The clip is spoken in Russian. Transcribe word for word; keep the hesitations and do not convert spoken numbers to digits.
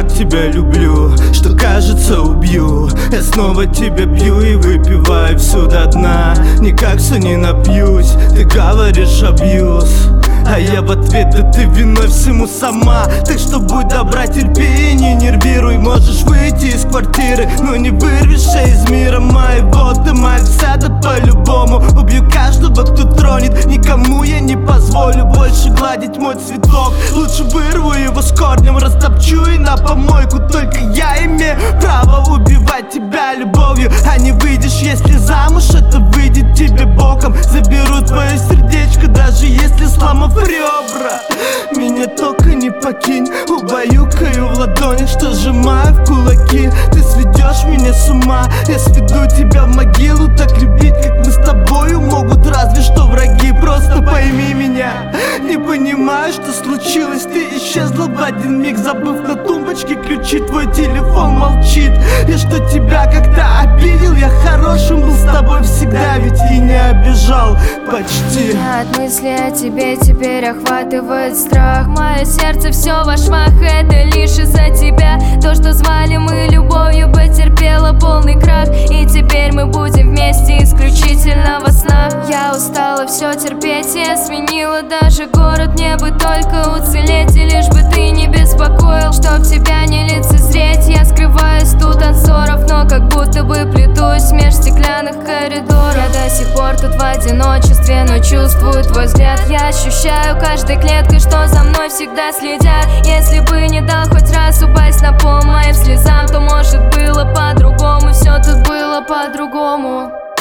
так тебя люблю, что кажется убью. Я снова тебя бью и выпиваю всю до дна. Никак все не напьюсь, ты говоришь абьюз, а я в ответ: да ты виной всему сама. Так что будь добра, терпи и не нервируй. Можешь выйти из квартиры, но не вырвешься из мира моего. Ты моя вся, да по-любому убью каждого, кто тронет. Никому я не позволю больше гладить мой цветок. Лучше вырву его с корнем, растопчу и на помойку. Только я имею право убивать тебя любовью. А не выйдешь, если замуж, это выйдет тебе боком. Заберу твое сердечко, даже если сломав ребра. Меня только не покинь, убаюкаю в ладонях, что сжимаю в кулаки. Ты сведешь меня с ума, я сведу тебя в могилу. Так любить, как мы с тобою, могут разве что враги. Просто пойми меня, не понимаю, что случилось. Ты исчезла в один миг, забыв на тумбочке ключи. Твой телефон молчит. Я что, тебя как-то обидел? Я хорошим был с тобой всегда, ведь и не обижал почти. Меня от мысли о тебе теперь охватывает страх. Мое сердце все во швах, это лишь из-за тебя. То, что звали мы любовью, потерпело полный крах. И теперь мы будем вместе исключительно во снах. Я устала все терпеть, я сменила даже город. Мне бы только уцелеть, и лишь бы ты не беспокоил, чтоб тебя не лицезреть. Я скрываюсь тут танцоров, но как будто бы плетусь меж стеклянных коридоров. Я до сих пор тут в одиночестве, но чувствую твой взгляд. Я ощущаю каждой клеткой, что за мной всегда следят. Если бы не дал хоть раз упасть на пол моим слезам, то может было по-другому, все тут было по-другому.